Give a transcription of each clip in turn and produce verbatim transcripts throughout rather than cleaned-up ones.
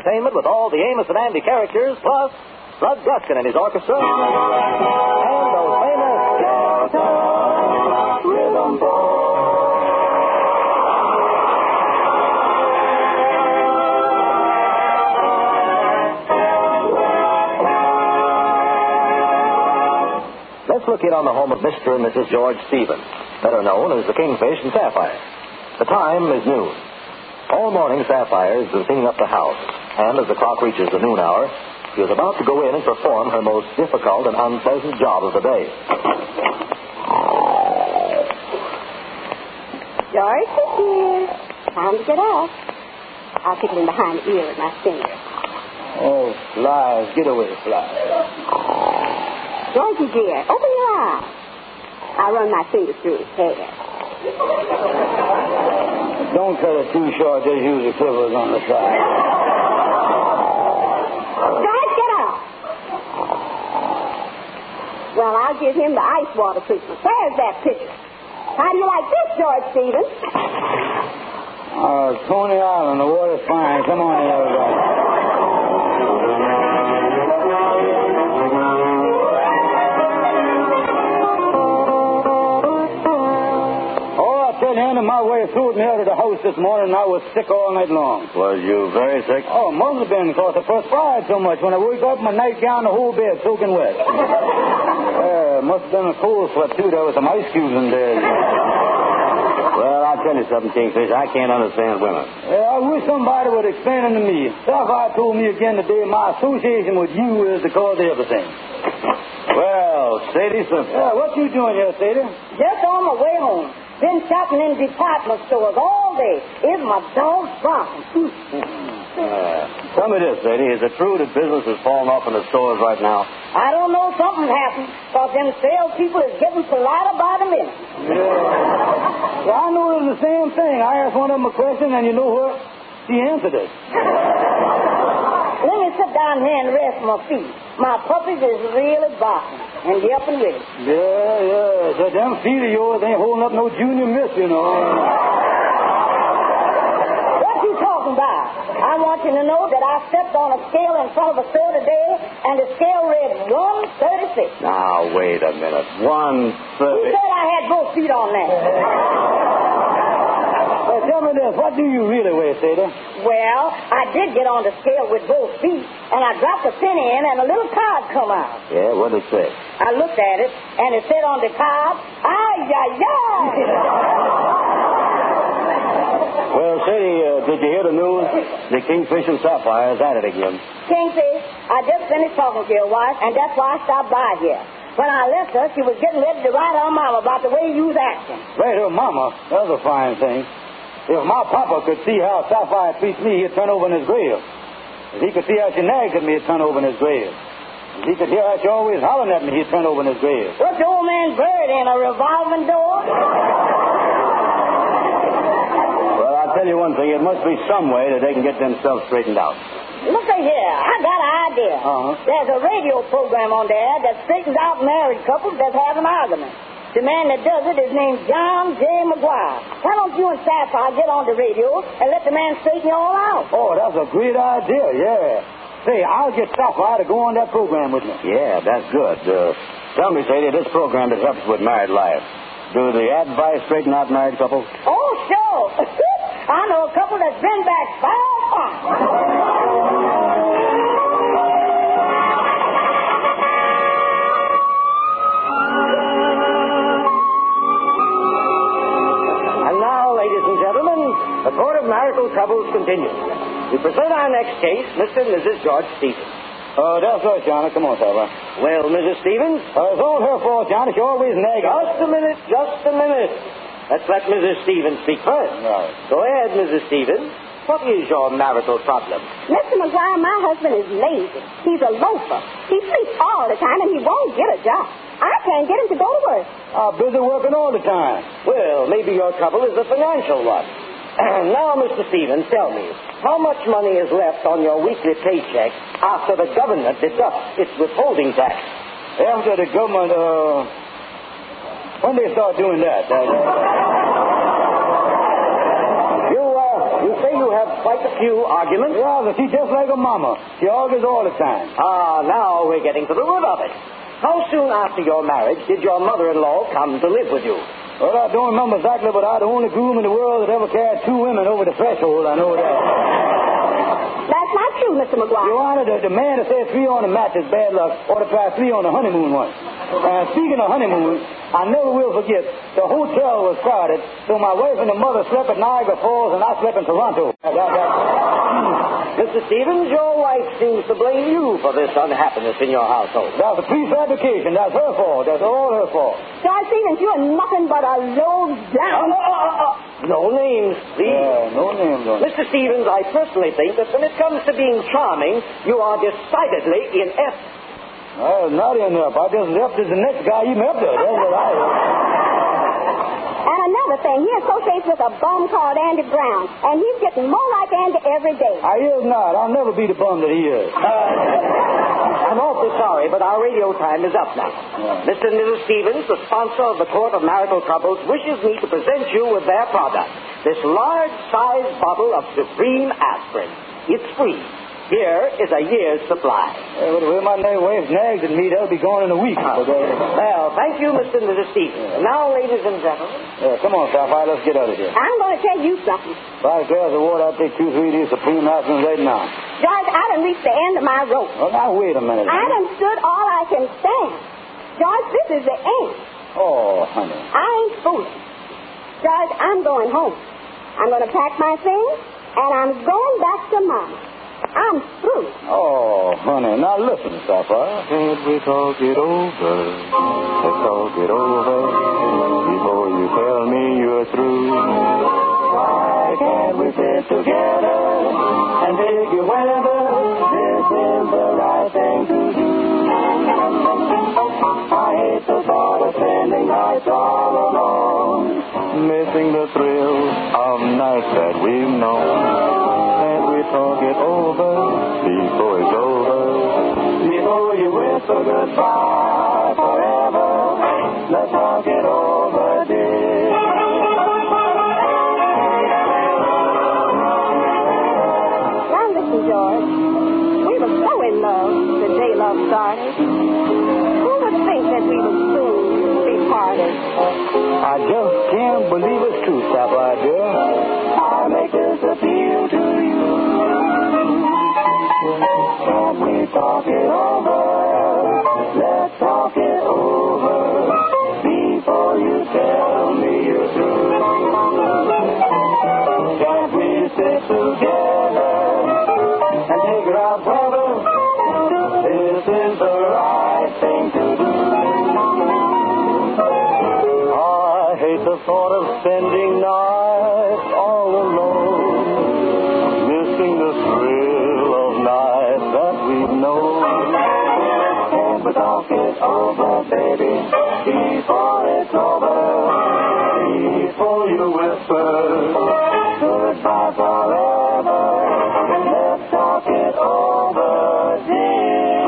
entertainment with all the Amos and Andy characters, plus Bud Guskin and his orchestra, and those famous Delta Rhythm Boys. Let's look in on the home of Mister and Missus George Stevens, better known as the Kingfish and Sapphire. The time is noon. All morning, Sapphire has been cleaning up the house, and as the clock reaches the noon hour, she is about to go in and perform her most difficult and unpleasant job of the day. George is here. Time to get up. I'll kick him behind the ear with my finger. Oh, flies. Get away, flies. Georgie, dear, open your eyes. I'll run my fingers through his hair. Don't cut it too short. Just use the clippers on the side. George, get up. Well, I'll give him the ice water treatment. There's that pitcher. How do you like this, George Stevens? Uh, Coney Island, the water's fine. Come on in, everybody. My way threw me out of the house this morning, and I was sick all night long. Was you very sick? Oh, must have been, because I perspired so much. When I woke up, my nightgown, the whole bed soaking wet. uh, must have been a cold sweat, too. There was some ice cubes in there. Well, I'll tell you something, Kingfish. I can't understand women. Yeah, I wish somebody would explain it to me. Sapphire told me again today my association with you is the cause of everything. Well, Sadie Simpson. Yeah, what you doing here, Sadie? Just on my way home. Been shopping in department stores all day. Is my dog barking? Uh, tell me this, Sadie. Is it true that business is falling off in the stores right now? I don't know. Something happened. Because them salespeople is getting politer by the minute. Yeah. Well, I know it was the same thing. I asked one of them a question, and you know what? She answered it. Let me sit down here and rest my feet. My puppies is really barking. And you up and ready. Yeah, yeah. So them feet of yours ain't holding up no junior miss, you know. What you talking about? I want you to know that I stepped on a scale in front of a store today, and the scale read one thirty-six. Now, wait a minute. one thirty. Who said I had both feet on that? Well, tell me this. What do you really weigh, Sadie? Well, I did get on the scale with both feet, and I dropped a penny in, and a little card come out. Yeah, what did it say? I looked at it, and it said on the card, ay, ay, ay. Well, Sadie, uh, did you hear the news? The Kingfish and Sapphire is at it again. Kingfish, I just finished talking to your wife, and that's why I stopped by here. When I left her, she was getting ready to write her mama about the way you was acting. Write her mama? That's a fine thing. If my papa could see how Sapphire treats me, he'd turn over in his grave. If he could see how she nags at me, he'd turn over in his grave. If he could hear how she always hollering at me, he'd turn over in his grave. What's the old man buried in, a revolving door? Well, I'll tell you one thing. It must be some way that they can get themselves straightened out. Look at here. I got an idea. Uh-huh. There's a radio program on there that straightens out married couples that have an argument. The man that does it is named John J. McGuire. Why don't you and Sapphire get on the radio and let the man straighten you all out? Oh, that's a great idea, yeah. Say, I'll get Sapphire to go on that program with me. Yeah, that's good. Uh, tell me, Sadie, this program that helps with married life, do the advice straighten out married couples? Oh, sure. I know a couple that's been back five times. The Court of Marital Troubles continues. We present our next case, Mister and Missus George Stevens. Oh, uh, that's right, Johnny. Come on, Sapphire. Well, Missus Stevens? Uh, it's all her fault, Johnny. She always nagging. Just a minute, just a minute. Let's let Missus Stevens speak first. Right. Go ahead, Missus Stevens. What is your marital problem? Mister McGuire, my husband is lazy. He's a loafer. He sleeps all the time, and he won't get a job. I can't get him to go to work. I'm busy working all the time. Well, maybe your trouble is a financial one. Now, Mister Stevens, tell me, how much money is left on your weekly paycheck after the government deducts its withholding tax? After the government, uh... when they start doing that? Uh, you, uh, You say you have quite a few arguments? Yeah, but she's just like a mama. She argues all the time. Ah, now we're getting to the root of it. How soon after your marriage did your mother-in-law come to live with you? Well, I don't remember exactly, but I'm the only groom in the world that ever carried two women over the threshold. I know that. That's not true, Mister McGuire. Your Honor, the, the man that says three on the match is bad luck ought to try three on the honeymoon once. And speaking of honeymoon, I never will forget, the hotel was crowded, so my wife and the mother slept at Niagara Falls, and I slept in Toronto. That, that, that. Mister Stevens, your wife seems to blame you for this unhappiness in your household. That's a prefabrication. That's her fault. That's all her fault. George Stevens, you're nothing but a low down. Uh, uh, uh, uh. No names, please. Yeah, no names on it. Mister Stevens, I personally think that when it comes to being charming, you are decidedly inept. Well, not enough. I just left as the next guy you met there. That's what I was. And another thing, he associates with a bum called Andy Brown, and he's getting more like Andy every day. I is not. I'll never be the bum that he is. Uh, I'm awfully sorry, but our radio time is up now. Yeah. Mister and Missus Stevens, the sponsor of the Court of Marital Troubles, wishes me to present you with their product, this large-sized bottle of Supreme Aspirin. It's free. Here is a year's supply. Hey, with the way my wife's nags at me, that'll be gone in a week. Uh, well, thank you, Mister and Missus Stevens. Yeah. Now, ladies and gentlemen. Yeah, come on, Sapphire, let's get out of here. I'm going to tell you something. Five glass of water, I'll take two, three of these Supreme Aspirin right now. George, I done reached the end of my rope. Well, now, wait a minute. I done stood all I can stand. George, this is the end. Oh, honey. I ain't fooling. George, I'm going home. I'm going to pack my things, and I'm going back to Mama. I'm through. Oh, honey. Now listen, Sapphire. Can't we talk it over? Let's talk it over before you tell me you're through. Why can't we sit together and take your weather? This is the right thing to do. I hate the thought of spending nights all alone, missing the thrill of nights that we've known. Talk it over before it's over. Before you whisper goodbye forever, let's talk it over, dear. Now listen, George. We were so in love the day love started. Who would think that we would soon be parted? I just can't believe it's true, Sapphire, dear. I make this appeal to you. Can't we talk it over? Let's talk it over before you tell me you're through. Can't we sit together and figure out whether this is the right thing to do? I hate the thought of spending nights all alone, missing the thrill of nights that we've known. Can't we talk it over, baby, before it's over? Before you whisper goodbye forever, let's talk it over, dear.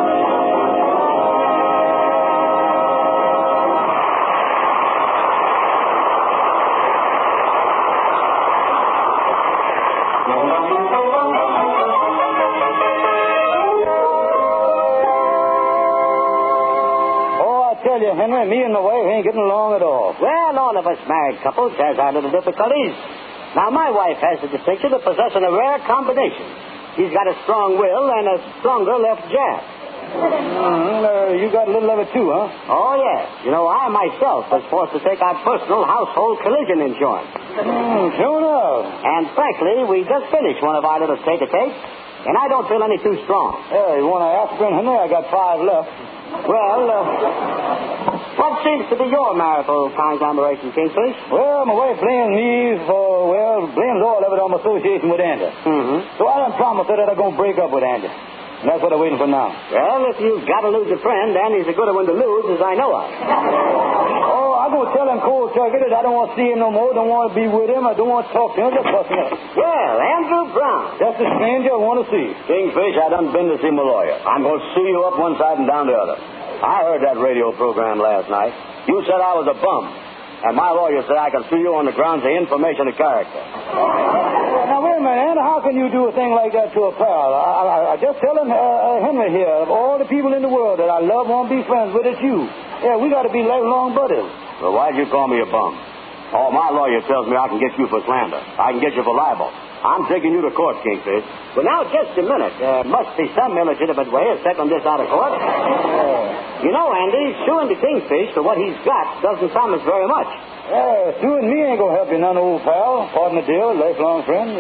Henry, me and my wife ain't getting along at all. Well, all of us married couples has our little difficulties. Now, my wife has the distinction of possessing a rare combination. She's got a strong will and a stronger left jab. Mm-hmm. Uh, you got a little of it, too, huh? Oh, yes. You know, I myself was forced to take out personal household collision insurance. Mm, sure enough. And frankly, we just finished one of our little take-a-takes, and I don't feel any too strong. Yeah, you want an aspirin, Henry? I got five left. Well, uh, what seems to be your marital conglomeration, Kingfish? Well, my wife blames me for, well, blames all of it on my association with Andy. Mm-hmm. So I done promised her that I'm going to break up with Andy. And that's what I'm waiting for now. Well, if you've got to lose a friend, Andy's a good one to lose, as I know of. Oh, I'm going to tell him cold turkey that I don't want to see him no more, don't want to be with him, I don't want to talk to him, just bust me up. Well, Andrew Brown. Just a stranger I want to see. Kingfish, I done been to see my lawyer. I'm going to sue you up one side and down the other. I heard that radio program last night. You said I was a bum. And my lawyer said I can sue you on the grounds of information of character. Now, wait a a minute, Andy. How can you do a thing like that to a pal? I, I, I just telling uh, uh, Henry here, of all the people in the world that I love, want to be friends with, it's you. Yeah, we got to be lifelong buddies. Well, why'd you call me a bum? Oh, my lawyer tells me I can get you for slander. I can get you for libel. I'm taking you to court, Kingfish. Well, now, just a minute. There must be some illegitimate way of settling this out of court. You know, Andy, suing the Kingfish for what he's got doesn't promise very much. Yeah, suing me ain't going to help you none, old pal. Pardon the deal, lifelong friend.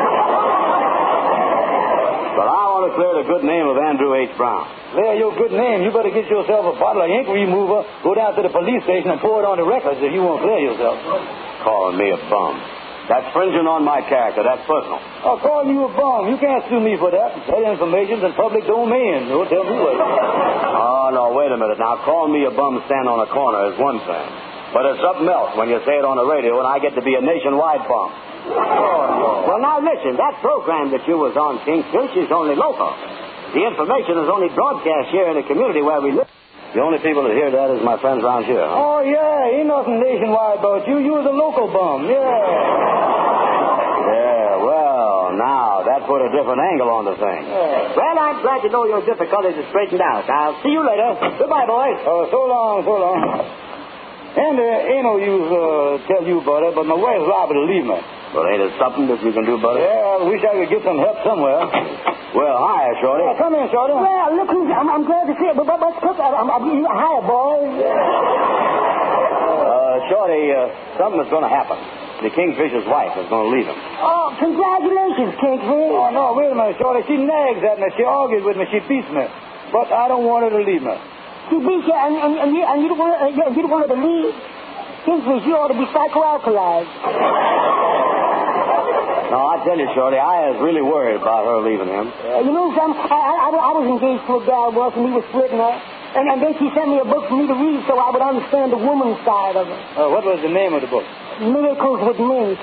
But I want to clear the good name of Andrew H. Brown. Clear your good name. You better get yourself a bottle of ink remover, go down to the police station and pour it on the records if you won't clear yourself. Calling me a bum. That's fringing on my character. That's personal. I'll call you a bum. You can't sue me for that. That information's in public domain. You'll tell me what. Oh, no, wait a minute. Now, calling me a bum standing on a corner is one thing. But it's something else when you say it on the radio and I get to be a nationwide bum. Well, now, listen. That program that you was on, Kingfish, is only local. The information is only broadcast here in the community where we live. The only people that hear that is my friends around here, huh? Oh, yeah. Ain't nothing nationwide about you. You was a local bum. Yeah. Yeah, well, now, that put a different angle on the thing. Yeah. Well, I'm glad to know your difficulties are straightened out. I'll see you later. Goodbye, boys. Uh, so long, so long. And uh, ain't no use uh, tell you about it, but my wife's liable to leave me. But ain't it something that you can do about it? Yeah, I wish I could get some help somewhere. Well, hi, Shorty. Yeah, come in, Shorty. Well, look who's... I'm, I'm glad to see it, but, but, but Cook, I'm, I'm, I'm, hi, boys. Uh, Shorty, uh, something is going to happen. The Kingfisher's wife is going to leave him. Oh, congratulations, Kingfish. Oh, no, wait a minute, Shorty. She nags at me. She argues with me. She beats me. But I don't want her to leave me. She beats you, and, and, and, you, and you, don't want, uh, you don't want her to leave? Kingfish, you ought to be psychoalkalized. No, I tell you, Shorty, I was really worried about her leaving him. Uh, you know something? I, I, I was engaged to a gal once, and we were splitting her. And, and then she sent me a book for me to read so I would understand the woman's side of it. Uh, what was the name of the book? Miracles with Mink.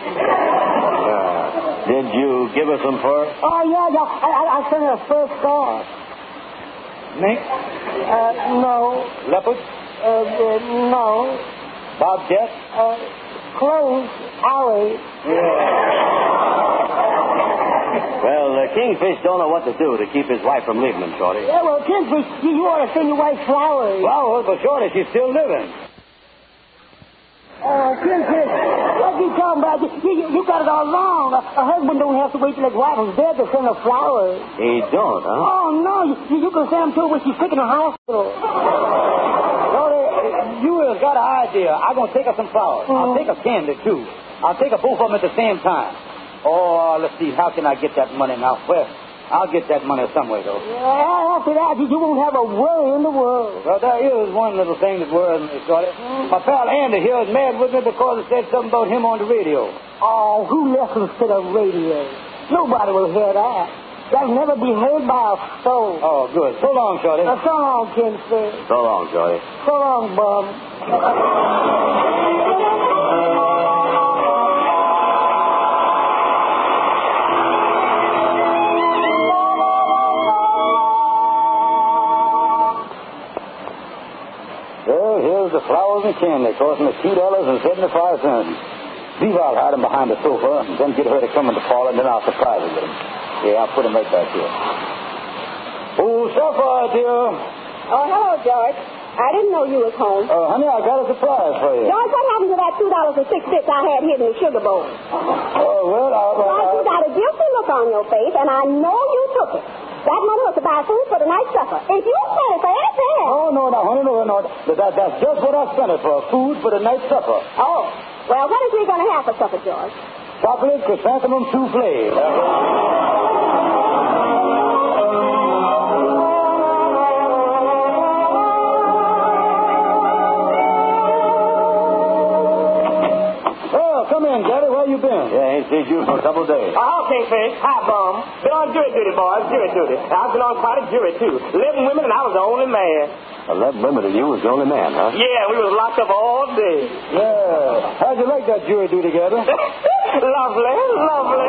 Uh, did you give her some fur? Oh, yeah, yeah. I, I, I sent her a first star. Mink? Uh, no. Leopard? Uh, uh, no. Bobcat? Uh, close. Alley. Well, uh, Kingfish don't know what to do to keep his wife from leaving him, Shorty. Yeah, well, Kingfish, you, you ought to send your wife flowers. Flowers? But Shorty, she's still living. Oh, Kingfish, what you talking about? You, you, you got it all wrong. A, a husband don't have to wait till his wife is dead to send her flowers. He don't, huh? Oh, no. You, you can send them to her when she's sick in the hospital. Shorty, you has got an idea. I'm going to take her some flowers. Mm. I'll take her candy, too. I'll take her both of them at the same time. Oh, let's see. How can I get that money now? Well, I'll get that money somewhere, though. Yeah, after that, you, you won't have a worry in the world. Well, there is one little thing that worries me, Shorty. Mm. My pal Andy here is mad with me because it said something about him on the radio. Oh, who listens to the radio? Nobody will hear that. That'll never be heard by a soul. Oh, good. So long, Shorty. Uh, so long, Kingfish. So long, Shorty. So long, bum. Well, here's the flowers and candy costing us two dollars and seventy-five cents. Leave out hide them behind the sofa, and then get her to come in the parlor, and then I'll surprise her with them. Yeah, I'll put them right back here. Oh, Sapphire, dear. Oh, hello, George. I didn't know you was home. Uh, honey, I got a surprise for you. George, what happened to that two dollars and six cents I had hidden in the sugar bowl? Oh, well, I... George, you got a guilty look on your face, and I know you took it. That money was to buy food for the night supper. If you spent it for anything... Oh, no, no, honey, no, no. That, that's just what I spent it for, food for the night supper. Oh. Well, what is we going to have for supper, George? Chocolate chrysanthemum souffle. Come in, Daddy. Where you been? Yeah, ain't seen you for a couple of days. Oh, Kingfish. Hi, bum. Been on jury duty, boys. Jury duty. I've been on quite a jury, too. Eleven women, and I was the only man. Eleven women, and you was the only man, huh? Yeah, we was locked up all day. Yeah. How'd you like that jury duty, Gabby? Lovely, lovely.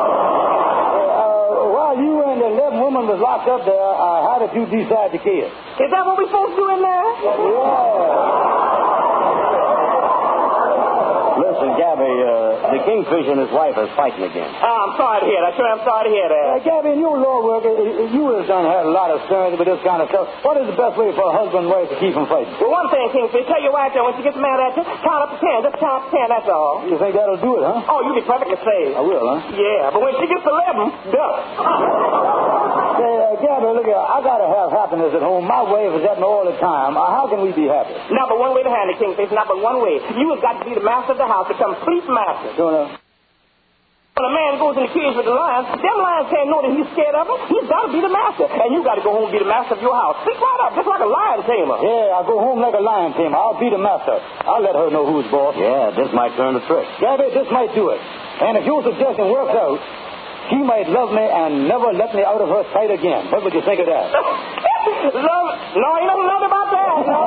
Uh, while you and the eleven women was locked up there, uh, how did you decide to kill? Is that what we supposed to do in there? Yeah. Listen, Gabby, uh, the Kingfish and his wife are fighting again. Oh, I'm sorry to hear that. Sure, I'm sorry to hear that. Uh, Gabby, in your law work, uh, you have done had a lot of experience with this kind of stuff. What is the best way for a husband and wife to keep from fighting? Well, one thing, Kingfish, tell your wife that when she gets mad at you, count up to ten. Just count up to ten, that's all. You think that'll do it, huh? Oh, you'll be perfectly safe. I will, huh? Yeah, but when she gets eleven, duck. Say, uh, Gabby, look here. I gotta have happiness at home. My wife is at me all the time. Uh, how can we be happy? Not but one way to handle it, Kingfish. Not but one way. You have got to be the master of the house, the complete master. Don't know. When a man goes in the cage with the lions, them lions can't know that he's scared of them. He's got to be the master. And you got to go home and be the master of your house. Speak right up, just like a lion tamer. Yeah, I'll go home like a lion tamer. I'll be the master. I'll let her know who's boss. Yeah, this might turn the trick. Gabby, this might do it. And if your suggestion works out, she might love me and never let me out of her sight again. What would you think of that? Love? No, you don't know about that. No.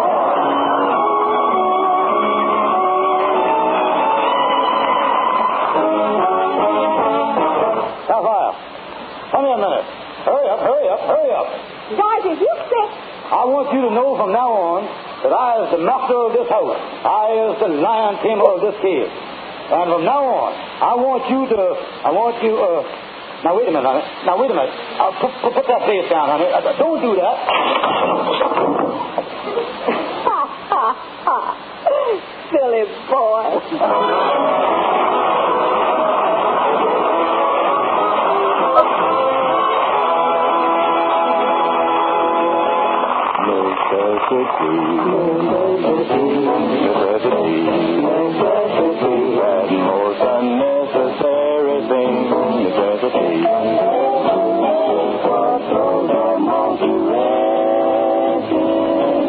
Sapphire, come here a minute. Hurry up, hurry up, hurry up. George, is you sick? I want you to know from now on that I is the master of this house. I is the lion tamer of this cave. And from now on, I want you to, I want you, uh, now wait a minute, honey. Now wait a minute. Uh, put, put, put that face down, honey. Uh, don't do that. Ha, ha, ha. Silly boy. Necessity, necessity, necessity, that most unnecessary thing, necessity. What throws them on to racing,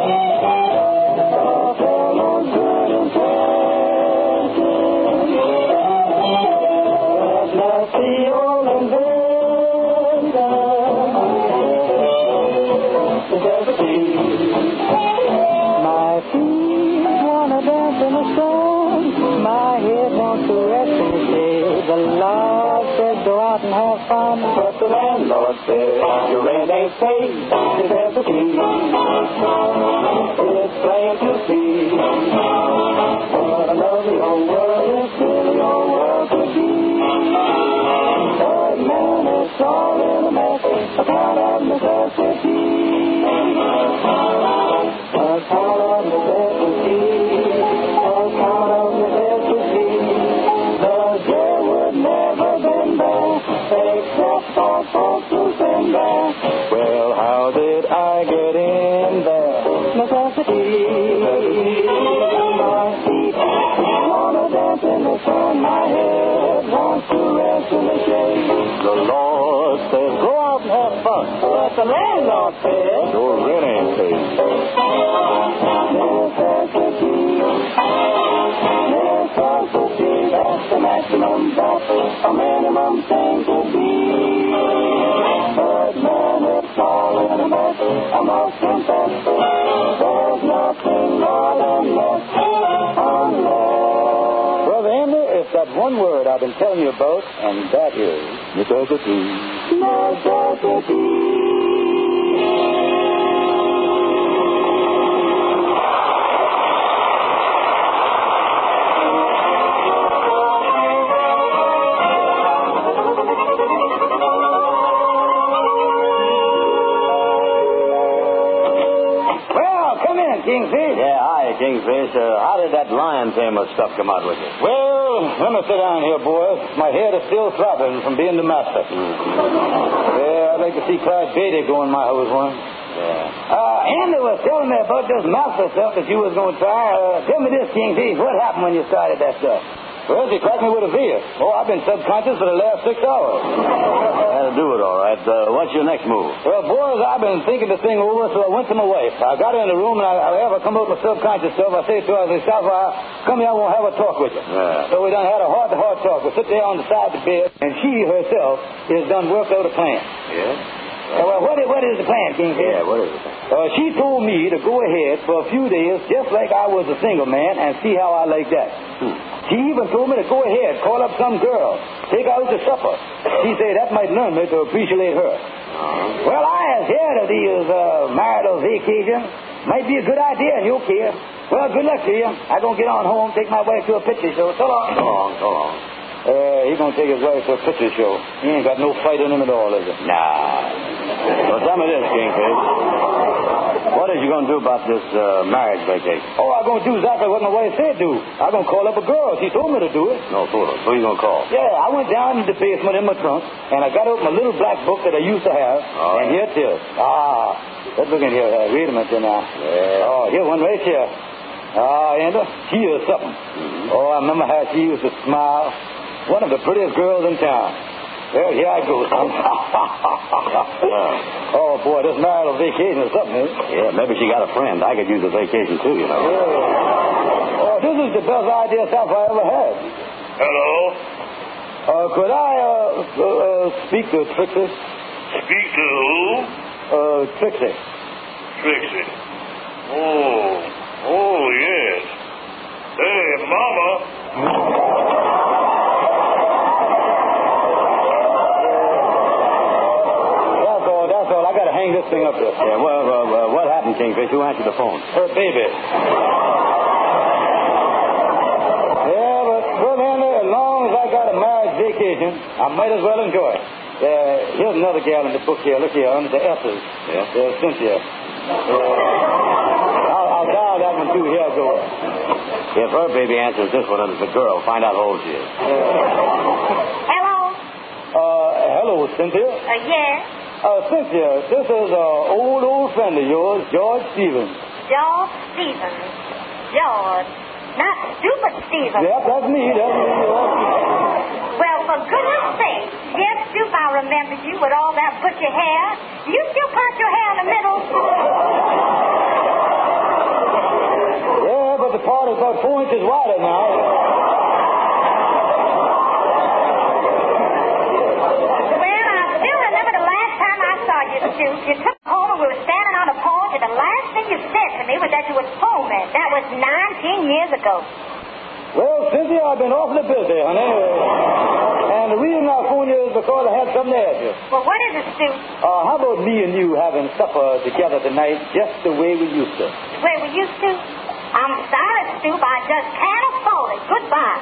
all fellows good and tasting. That's the old inventor. My feet wanna dance in the sun. My head wants to rest in the shade. The Lord said go out and have fun, but the landlord said your rent ain't paid. There's the key. It's plain to see what a lovely old world this silly old world could be. But man, it's all in a mess, a kind of necessity. A kind of necessity, a kind of necessity. The day would never been there, except for folks who've been there. Well, how did I get in there? Necessity. My feet wanna dance in the sun, my head wants to rest in the shade. The Lord says, go out and have fun. But the landlord said Your rent ain't paid. necessity. Necessity, that's the maximum, that's a minimum thing to be. But man, it's all in a mess. I must confess, there's nothing more than less unless. Brother Henry, it's that one word I've been telling you about, and that is Necessity. Necessity. Kingfish? Yeah, hi, Kingfish. Uh, how did that lion tamer stuff come out with you? Well, let me sit down here, boys. My head is still throbbing from being the master. Mm-hmm. Yeah, I'd like to see Clyde Beatty go in my house one. Yeah. Uh, Andy was telling me about this master stuff that you was going to try. Uh, tell me this, Kingfish. What happened when you started that stuff? Well, she cracked me with a veer. Oh, I've been subconscious for the last six hours. That'll do it, all right. Uh, what's your next move? Well, boys, I've been thinking this thing over, so I went to my wife. I got her in the room, and I, I ever come up with subconscious stuff, I say to her, I say, Sapphire, come here, I want to have a talk with you. Yeah. So we done had a heart-to-heart talk. We sit there on the side of the bed, and she herself has done worked out a plan. Yeah? Uh, well, what is, what is the plan, Kingfish? Yeah, what is it? Uh, she told me to go ahead for a few days, just like I was a single man, and see how I like that. Hmm. She even told me to go ahead, call up some girl, take her out to supper. She said that might learn me to appreciate her. Uh-huh. Well, I have heard of these uh, marital vacations. Might be a good idea in your case. Well, good luck to you. I'm going to get on home, take my wife to a picture show. So long. So long, so long. Uh, he's going to take his wife to a picture show. He ain't got no fight in him at all, is it? Nah. Well, tell me this, Kingfish. What is you going to do about this uh, marriage vacation? Oh, I'm going to do exactly what my wife said do. I'm going to call up a girl. She told me to do it. No, fool. Who are you going to call? Yeah, I went down in the basement in my trunk, and I got out my little black book that I used to have. Oh, and yeah. here it is. Ah, let's look in here. Uh, read a minute now. Yeah. Oh, here one right here. Ah, and uh, she is something. Mm-hmm. Oh, I remember how she used to smile. One of the prettiest girls in town. Well, here I go, son. Oh, boy, this marital vacation is something, isn't it? Yeah, maybe she got a friend. I could use a vacation, too, you know. Yeah. Oh, this is the best idea Sapphire ever had. Hello? Uh, could I, uh, uh, uh speak to Trixie? Speak to who? Uh, Trixie. Trixie. Oh, oh, yes. Hey, Mama. This thing up there. Yeah, well, uh, uh, what happened, Kingfish? Who answered the phone? Her baby. Yeah, but, well, Andy, as long as I got a marriage vacation, I might as well enjoy it. Uh, here's another gal in the book here. Look here, under the S's. Yeah? There's Cynthia. Uh, I'll, I'll dial that one, too. Here I go. If her baby answers this one, and it's a girl, find out how old she is. Hello? Uh, hello, Cynthia. Uh, yes? Uh, Cynthia, this is an uh, old, old friend of yours, George Stevens. George Stevens. George. Not stupid Stevens. Yep, that's me. That's me. Well, for goodness sake. Yes, Stoop, I remembered you with all that butcher hair. Do you still part your hair in the middle? Yeah, but the part is about four inches wider now. You took home and we were standing on the porch, and the last thing you said to me was that you would phone me. That was nineteen years ago. Well, Cynthia, I've been awfully busy, honey. And the reason I phoned you is because I have something to ask you. Well, what is it, Stu? Uh, how about me and you having supper together tonight just the way we used to? The way we used to? I'm sorry, Stu, I just can't afford it. Goodbye.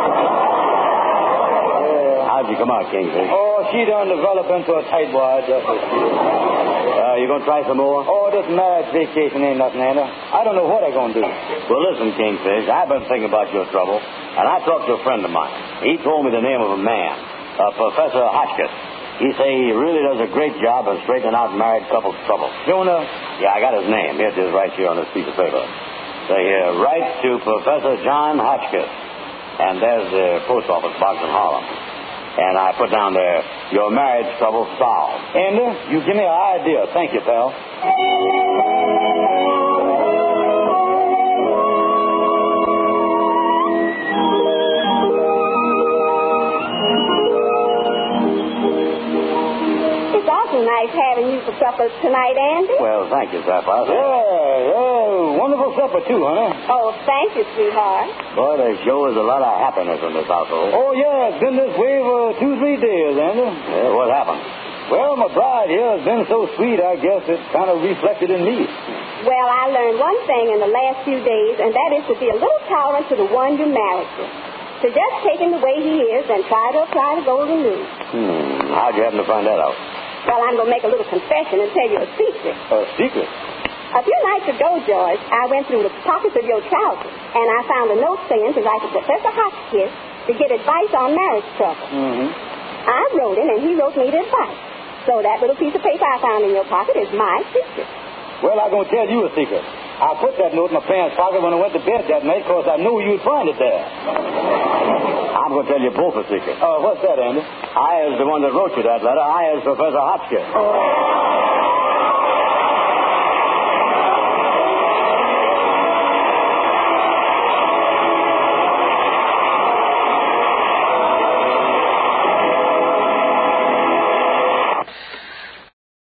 How'd you come out, Kingfish? Oh, she done develop into a tightwad. Just as she is. Uh, you gonna try some more? Oh, this marriage vacation ain't nothing, Anna. I don't know what I'm gonna do. Well, listen, Kingfish, I've been thinking about your trouble, and I talked to a friend of mine. He told me the name of a man, uh, Professor Hotchkiss. He say he really does a great job of straightening out married couples' trouble. Jonah? Yeah, I got his name. Here it is right here on this piece of paper. Say here, write to Professor John Hotchkiss. And there's the post office box in Harlem. And I put down there, your marriage trouble solved. Andy, you give me an idea. Thank you, pal. It's awful nice having you for supper tonight, Andy. Well, thank you, Sapphire. Yeah, yeah. Wonderful supper, too, honey. Oh, thank you, sweetheart. Boy, there sure is a lot of happiness in this household. Oh, yeah, it's been this way for two, three days, Andy. Yeah, what happened? Well, my bride here has been so sweet, I guess it kind of reflected in me. Well, I learned one thing in the last few days, and that is to be a little tolerant to the one you married to. To just take him the way he is and try to apply the golden rule. Hmm, how'd you happen to find that out? Well, I'm going to make a little confession and tell you a secret. A secret? A few nights ago, George, I went through the pockets of your trousers, and I found a note saying to write to Professor Hotchkiss to get advice on marriage trouble. Mm-hmm. I wrote it, and he wrote me the advice. So that little piece of paper I found in your pocket is my secret. Well, I'm going to tell you a secret. I put that note in my pants pocket when I went to bed that night because I knew you'd find it there. I'm going to tell you both a secret. Uh, what's that, Andy? I is the one that wrote you that letter. I is Professor Hotchkiss. Oh.